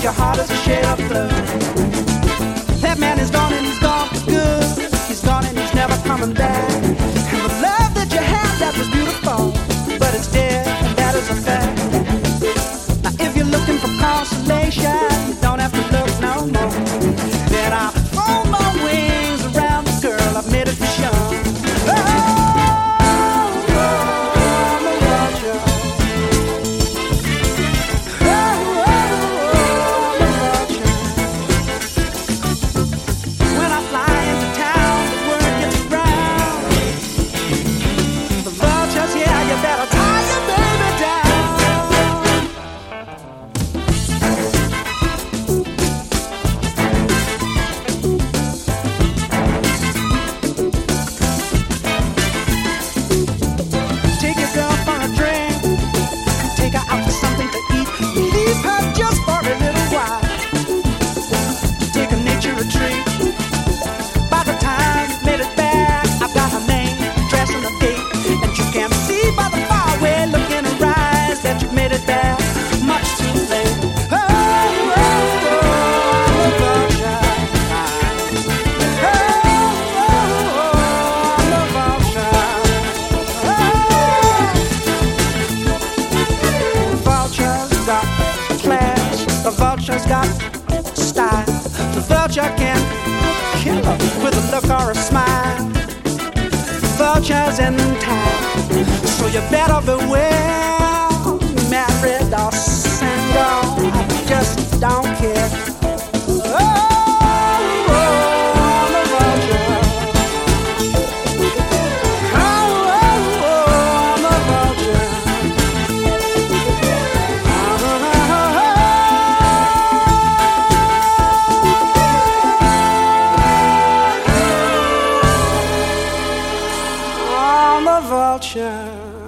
your heart is a shade of blue. That man is gone and he's gone for good. He's gone and he's never coming back. And the love that you had, that was beautiful, but it's dead, and that is a fact. Now if you're looking for consolation, you don't have to look no more. Then I'll throw my wings around the girl, I've made it for sure. The vulture's got style. The vulture can kill her with a look or a smile. The vulture's in time, so you better beware. Married or single, I just don't care. Vulture.